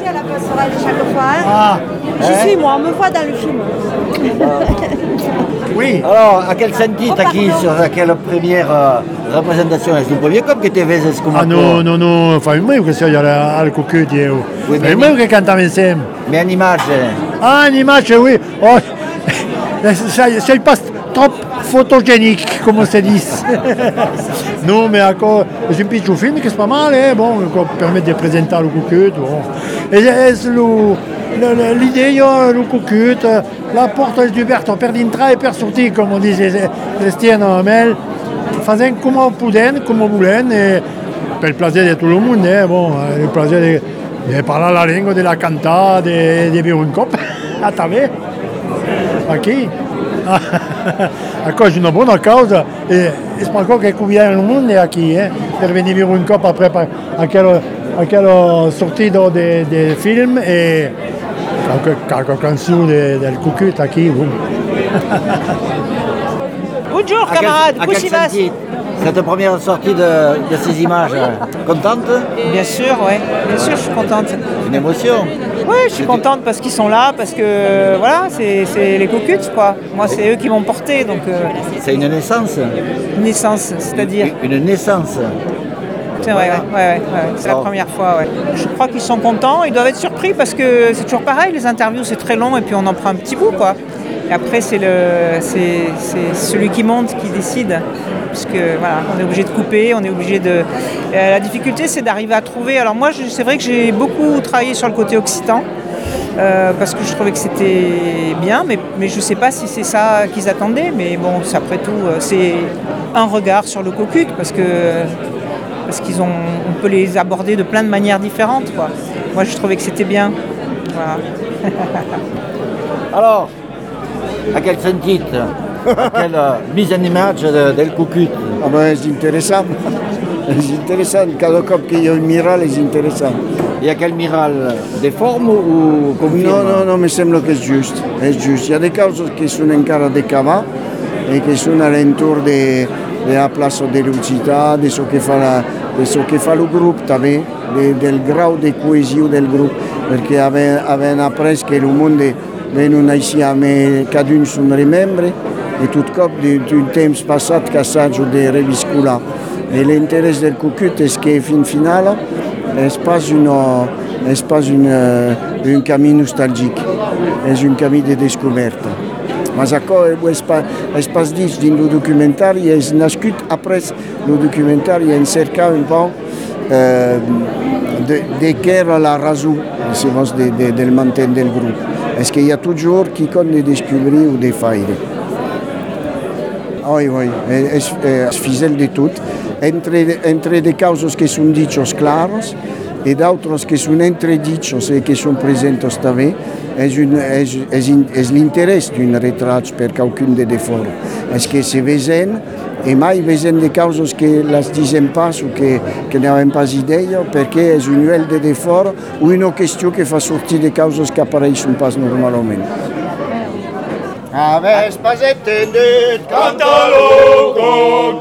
à la passerelle chaque fois. Hein. Ah, J'y suis, moi, on me voit dans le film. oui. Alors, a quel sentite aqui sur quella première rappresentazione? È un po' come che ti vedi come Ah no, fa il mio che sia al cucchiaio. Oui, Fa il mio che cantiamo insieme. Mais en image, Ah, un'image, oui. Oh, c'est pas trop photogénique, comme on se dit. Non, mais encore, c'est un petit film qui est pas mal, bon, qui permet de présenter le cucchiaio. Bon. Et l'idée, le cucchiaio, la porte est ouverte per entrare e per sortir, comme on disait Cristiano Mel, faisant comme pouden, comme voulez, et per il plaisir de tout le monde, bon, le plaisir de parler la langue, de la cantar, de beure un cop, a través, aqui. A cause d'une bonne cause, et spero ancora che conviene al mondo aqui, per venire un cop après a quella sortita del film e qualche canzone del cucchiaio aqui. Bonjour, camarades. à quel sentite cette première sortie de ces images? Contente? Bien sûr, ouais. Bien sûr, je suis contente. Une émotion? Oui, je suis contente parce qu'ils sont là, parce que voilà, c'est les cocuttes, quoi. Moi, c'est eux qui m'ont porté, donc C'est une naissance? naissance, c'est-à-dire. Une naissance? C'est vrai, ouais. C'est la première fois, ouais. Je crois qu'ils sont contents, ils doivent être surpris parce que c'est toujours pareil, les interviews c'est très long et puis on en prend un petit bout, quoi. Et après c'est celui qui monte qui décide, puisque voilà, on est obligé de couper, on est obligé de. La difficulté c'est d'arriver à trouver. Alors moi c'est vrai que j'ai beaucoup travaillé sur le côté occitan. Parce que je trouvais que c'était bien, mais je ne sais pas si c'est ça qu'ils attendaient. Mais bon, après tout, c'est un regard sur le cocutte, parce on peut les aborder de plein de manières différentes, quoi. Moi, je trouvais que c'était bien. Voilà. Alors, a quel sentite? A quelle mise en image del cucchiaio? Ah ben, c'est intéressant. C'est intéressant. Cada cop qu'il y a un miral, c'est intéressant. Et à quel miral? Déforme ou confirme? No, mi sembra che è giusto. Il y a des causes che sono ancora de cava e che sono all'intorno della Plaza dell'Unicità, di ciò che fa il gruppo, del grado di coesione del gruppo, perché avevano appreso che il mondo viene insieme, cadun sono rimembri, e tutto cop di un tempo passato che assaggio di reviscula. E l'interesse del cucchiaio è che fin finale n'est pas un cammino nostalgique, è un cammino di scoperta. Ma l'espace dit dans le documentaire est nascut après le documentaire et cerca un peu de quelle la raison del maintien del groupe. Est-ce qu'il y a toujours qui compte de découvrir ou de faire? Oui, è fidel de tout. Entre des causes qui sont dites claras et d'autres qui sont entredites et qui sont présentes també, és l'interès d'un retrat per qualcun de efforts. És que se vesen, e mai vesen de causes que les disem pas o que n'avem pas idea, perquè és un nivell d'effort o una qüestió que fa sortir de causes que apareixen pas normalment. Aves pas entendut, canta lo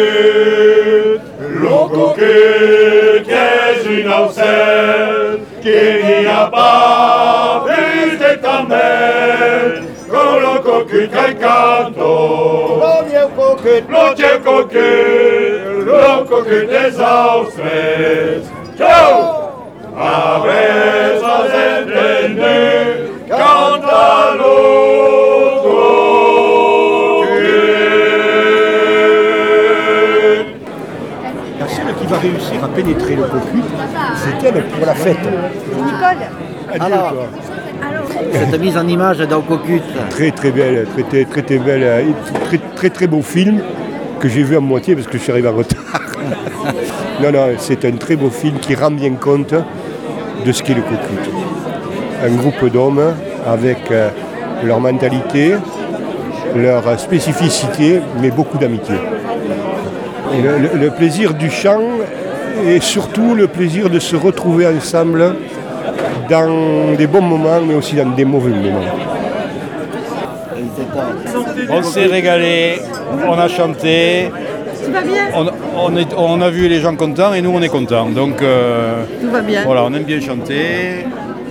coquet qu'est une aucelle, qu'il n'y a pas plus de tambel, comme le coquet qu'elle canto. Le coquet des austres. Ciao! Aves pas entendut, canta lo Qui va réussir à pénétrer le cocu, c'est elle pour la fête. Nicole. Alors, cette mise en image dans Cocut. Très belle, très belle, très beau film que j'ai vu à moitié parce que je suis arrivé en retard. Non, c'est un très beau film qui rend bien compte de ce qu'est le Cocut. Un groupe d'hommes avec leur mentalité, leur spécificité, mais beaucoup d'amitié. Et le plaisir du chant et surtout le plaisir de se retrouver ensemble dans des bons moments mais aussi dans des mauvais moments. On s'est régalé, on a chanté, Tout va bien? on a vu les gens contents et nous on est contents. Donc Tout va bien. voilà, on aime bien chanter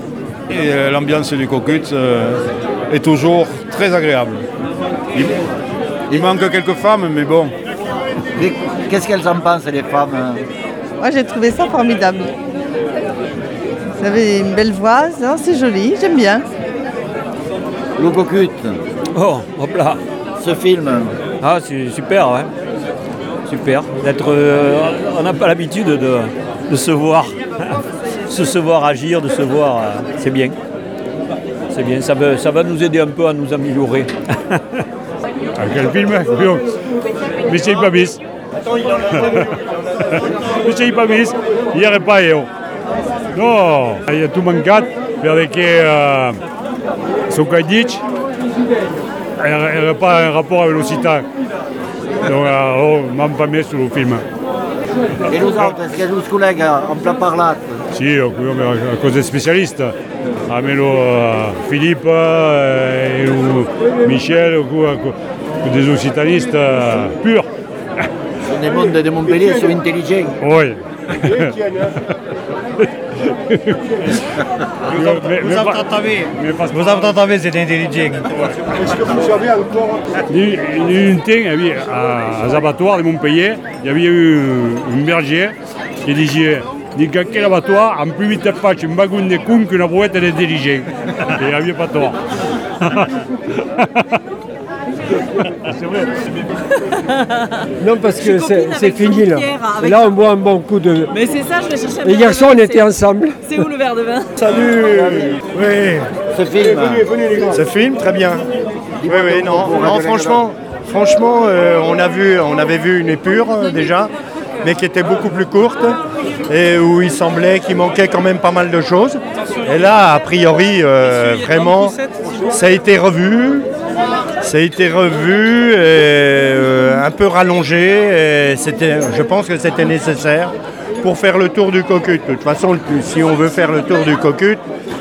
Et l'ambiance du Cocut est toujours très agréable. Il manque quelques femmes, mais bon. Mais qu'est-ce qu'elles en pensent, les femmes? Moi, j'ai trouvé ça formidable. Vous avez une belle voix, non, c'est joli, j'aime bien. Le Cocut, Oh, hop là. ce film. Ah, c'est super, ouais. Super. On n'a pas l'habitude de se voir, se voir agir, de se voir. C'est bien. C'est bien. Ça va nous aider un peu à nous améliorer. Quel film? Monsieur Ipabis. Monsieur Ipabis, hier est pas io. No, il y a tout mancat perché Sokadic n'avait pas un rapport avec l'Occitan. Donc, m'en pas mis sur le film. Et nous autres, est-ce que nos collègues en plat parlat? Si, a cause des spécialistes. Amelo Philippe et Michel, des occitanistes purs. Ce sont des mondes de Montpellier, ils sont intelligents. Oui. Vous entendez, c'est intelligent. Est-ce que vous savez encore? Une à l'abattoir de Montpellier, il y avait eu un berger qui disait quel abattoir, en plus vite pas une bagoune de con qu'une brouette d'intelligent. Et il n'avait pas tort. C'est vrai. Non, parce que c'est fini là. Et là, on boit un bon coup de. Mais c'est ça, je vais chercher un Et hier soir, on était ensemble. C'est où le verre de vin? Salut. Oui. Ce film. Ce film, très bien. Oui, non, franchement, on avait vu une épure déjà, mais qui était beaucoup plus courte et où il semblait qu'il manquait quand même pas mal de choses. Et là, a priori, vraiment, ça a été revu. Un peu rallongé. Et je pense que c'était nécessaire pour faire le tour du Cocut. De toute façon, si on veut faire le tour du Cocut,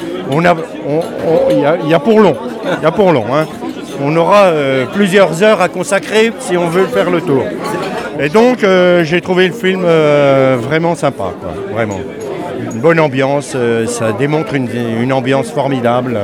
il y a pour long. Il y a pour long. Hein. On aura plusieurs heures à consacrer si on veut faire le tour. Et donc, j'ai trouvé le film vraiment sympa, quoi. Vraiment. Une bonne ambiance, ça démontre une ambiance formidable.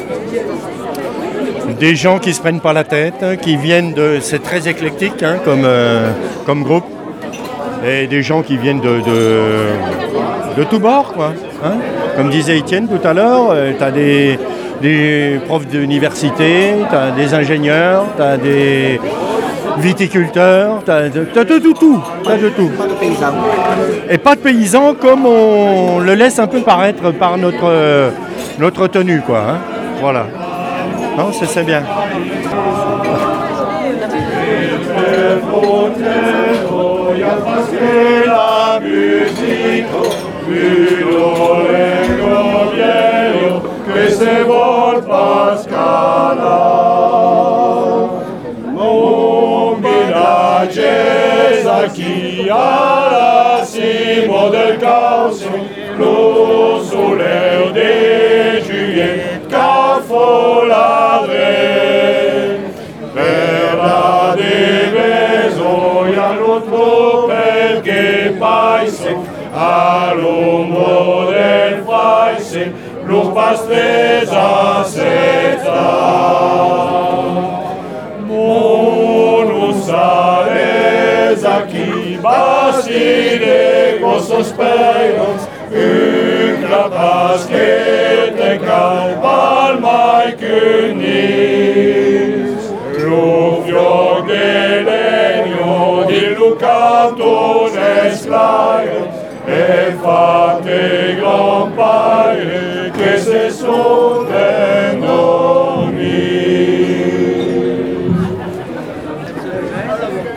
Des gens qui ne se prennent pas la tête, qui viennent de... C'est très éclectique hein, comme groupe. Et des gens qui viennent de tous bords, quoi. Hein. Comme disait Étienne tout à l'heure, tu as des profs d'université, tu as des ingénieurs, tu as des viticulteurs, tu as de tout. Pas de paysans. Et pas de paysans comme on le laisse un peu paraître par notre tenue, quoi. Hein. Voilà. Non, c'est bien. Chi alla cimo del caos, lo soleil de juillet, caffoladre, per la de besoia l'autre perché paese, all'ombro del paese, lo pastresa senza. Qui basile cossos peions, une clapas que te calpal mai cunis. Lo fioc de legno di Lucato nesclaio, e fate gran padre che se sono